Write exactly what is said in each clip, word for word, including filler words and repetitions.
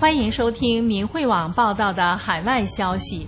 欢迎收听民汇网报道的海外消息。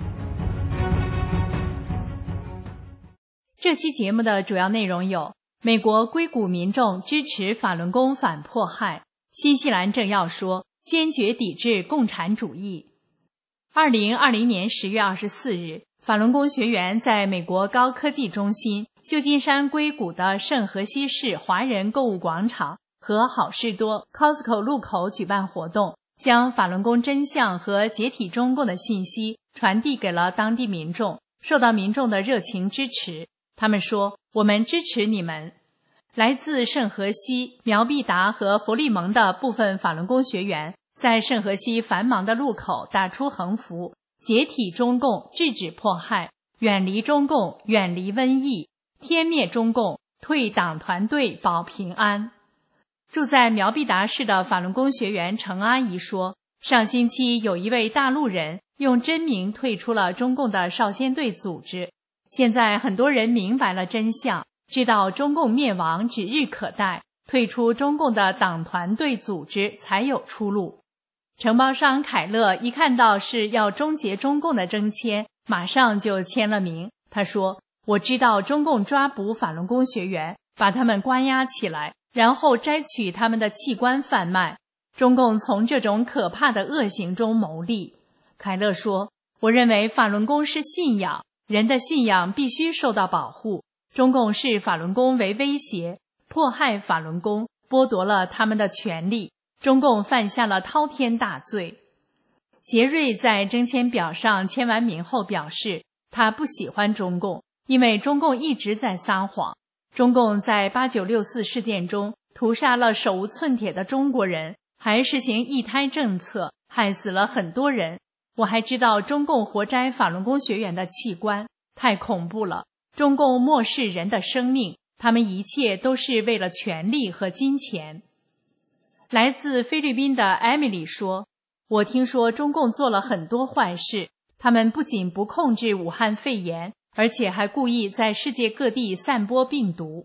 这期节目的主要内容有：美国硅谷民众支持法轮功反迫害；新西兰政要说坚决抵制共产主义。二零二零年十月二十四日，法轮功学员在美国高科技中心、旧金山硅谷的圣荷西市华人购物广场和好事多 Costco 路口举办活动，将法轮功真相和解体中共的信息传递给了当地民众，受到民众的热情支持。他们说：“我们支持你们。”来自圣荷西、苗必达和佛利蒙的部分法轮功学员在圣荷西繁忙的路口打出横幅：“解体中共，制止迫害；远离中共，远离瘟疫；天灭中共，退党团队保平安。”住在苗必达市的法轮功学员程阿姨说，上星期有一位大陆人用真名退出了中共的少先队组织。现在很多人明白了真相，知道中共灭亡指日可待，退出中共的党团队组织才有出路。承包商凯勒一看到是要终结中共的征签，马上就签了名。他说：“我知道中共抓捕法轮功学员，把他们关押起来，然后摘取他们的器官贩卖。中共从这种可怕的恶行中牟利。”凯勒说：“我认为法轮功是信仰，人的信仰必须受到保护。中共视法轮功为威胁，迫害法轮功，剥夺了他们的权利。中共犯下了滔天大罪。”杰瑞在征签表上签完名后表示，他不喜欢中共，因为中共一直在撒谎。中共在八九六四事件中屠杀了手无寸铁的中国人，还实行一胎政策，害死了很多人。我还知道中共活摘法轮功学员的器官，太恐怖了。中共漠视人的生命，他们一切都是为了权力和金钱。来自菲律宾的艾米丽说：“我听说中共做了很多坏事，他们不仅不控制武汉肺炎，而且还故意在世界各地散播病毒。”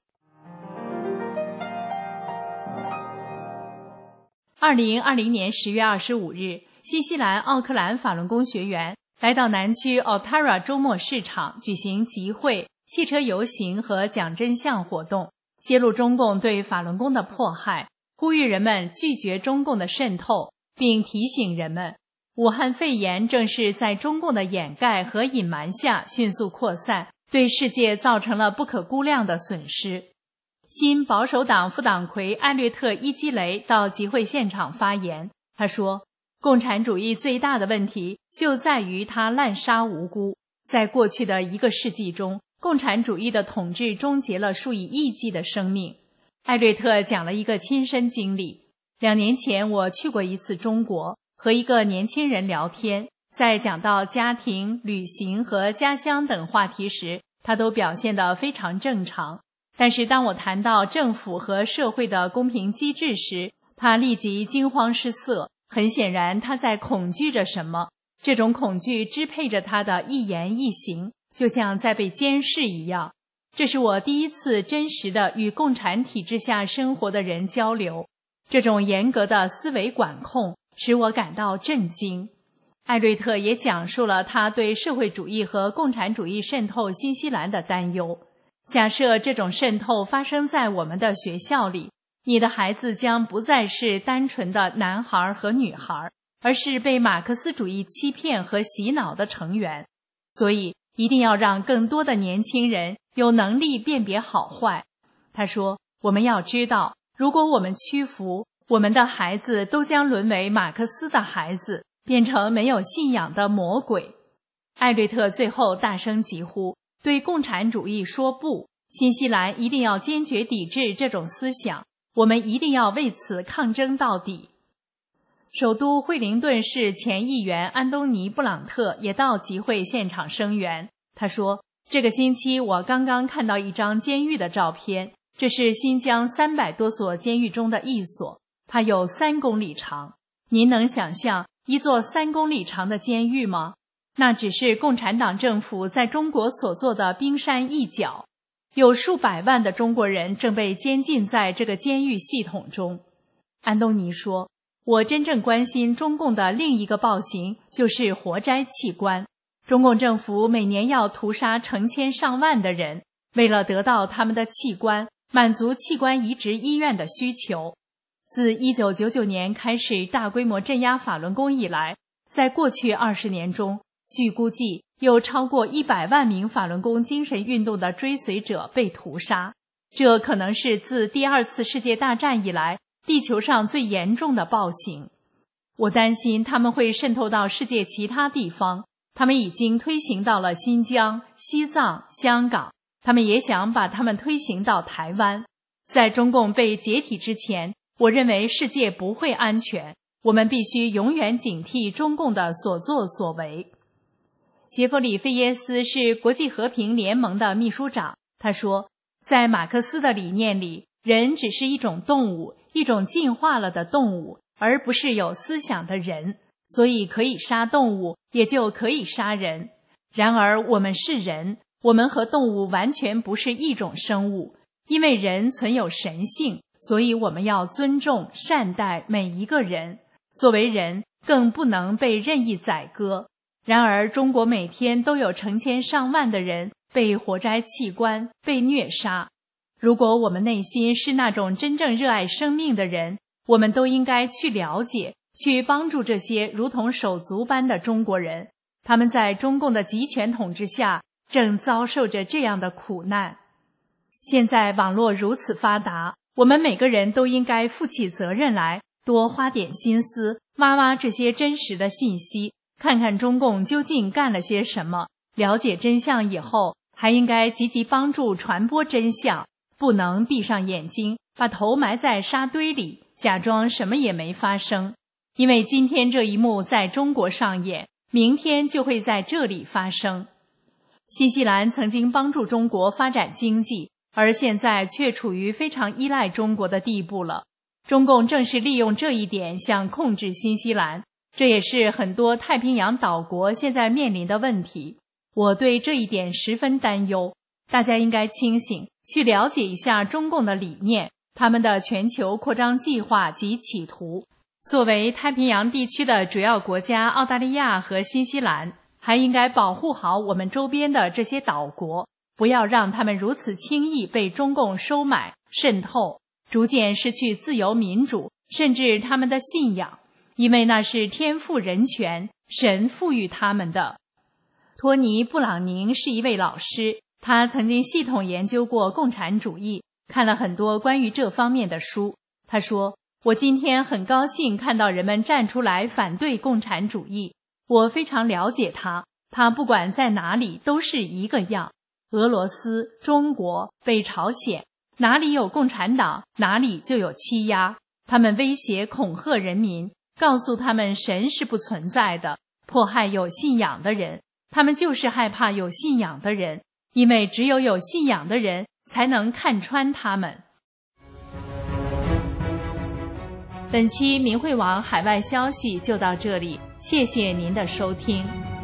二零二零年十月二十五日，新西兰奥克兰法轮功学员来到南区 Otara 周末市场举行集会、汽车游行和讲真相活动，揭露中共对法轮功的迫害，呼吁人们拒绝中共的渗透，并提醒人们，武汉肺炎正是在中共的掩盖和隐瞒下迅速扩散，对世界造成了不可估量的损失。新保守党副党魁艾略特·伊基雷到集会现场发言，他说：“共产主义最大的问题就在于它滥杀无辜。在过去的一个世纪中，共产主义的统治终结了数以亿计的生命。”艾略特讲了一个亲身经历。两年前我去过一次中国，和一个年轻人聊天，在讲到家庭、旅行和家乡等话题时，他都表现得非常正常。但是当我谈到政府和社会的公平机制时，他立即惊慌失色。很显然他在恐惧着什么，这种恐惧支配着他的一言一行，就像在被监视一样。这是我第一次真实的与共产体制下生活的人交流，这种严格的思维管控使我感到震惊。艾略特也讲述了他对社会主义和共产主义渗透新西兰的担忧。假设这种渗透发生在我们的学校里，你的孩子将不再是单纯的男孩和女孩，而是被马克思主义欺骗和洗脑的成员。所以一定要让更多的年轻人有能力辨别好坏。他说，我们要知道，如果我们屈服，我们的孩子都将沦为马克思的孩子，变成没有信仰的魔鬼。艾略特最后大声疾呼，对共产主义说不，新西兰一定要坚决抵制这种思想，我们一定要为此抗争到底。首都惠灵顿市前议员安东尼·布朗特也到集会现场声援。他说，这个星期我刚刚看到一张监狱的照片，这是新疆三百多所监狱中的一所，它有三公里长。您能想象一座三公里长的监狱吗？那只是共产党政府在中国所做的冰山一角。有数百万的中国人正被监禁在这个监狱系统中。安东尼说， 我真正关心中共的另一个暴行就是活摘器官。中共政府每年要屠杀成千上万的人，为了得到他们的器官，满足器官移植医院的需求。自一九九九年开始大规模镇压法轮功以来，在过去二十年中，据估计有超过一百万名法轮功精神运动的追随者被屠杀，这可能是自第二次世界大战以来地球上最严重的暴行。我担心他们会渗透到世界其他地方，他们已经推行到了新疆、西藏、香港，他们也想把他们推行到台湾。在中共被解体之前，我认为世界不会安全，我们必须永远警惕中共的所作所为。杰弗里·费耶斯是国际和平联盟的秘书长，他说，在马克思的理念里，人只是一种动物，一种进化了的动物，而不是有思想的人，所以可以杀动物，也就可以杀人。然而我们是人，我们和动物完全不是一种生物，因为人存有神性，所以我们要尊重、善待每一个人。作为人，更不能被任意宰割。然而中国每天都有成千上万的人被活摘器官，被虐杀。如果我们内心是那种真正热爱生命的人，我们都应该去了解，去帮助这些如同手足般的中国人。他们在中共的集权统治下正遭受着这样的苦难。现在网络如此发达，我们每个人都应该负起责任来，多花点心思，挖挖这些真实的信息，看看中共究竟干了些什么。了解真相以后，还应该积极帮助传播真相，不能闭上眼睛，把头埋在沙堆里，假装什么也没发生。因为今天这一幕在中国上演，明天就会在这里发生。新西兰曾经帮助中国发展经济，而现在却处于非常依赖中国的地步了。中共正是利用这一点想控制新西兰，这也是很多太平洋岛国现在面临的问题。我对这一点十分担忧，大家应该清醒，去了解一下中共的理念，他们的全球扩张计划及企图。作为太平洋地区的主要国家，澳大利亚和新西兰还应该保护好我们周边的这些岛国，不要让他们如此轻易被中共收买、渗透，逐渐失去自由民主，甚至他们的信仰，因为那是天赋人权，神赋予他们的。托尼·布朗宁是一位老师，他曾经系统研究过共产主义，看了很多关于这方面的书。他说，我今天很高兴看到人们站出来反对共产主义，我非常了解他，他不管在哪里都是一个样。俄罗斯、中国、北朝鲜，哪里有共产党，哪里就有欺压。他们威胁恐吓人民，告诉他们神是不存在的，迫害有信仰的人。他们就是害怕有信仰的人，因为只有有信仰的人才能看穿他们。本期明慧网海外消息就到这里，谢谢您的收听。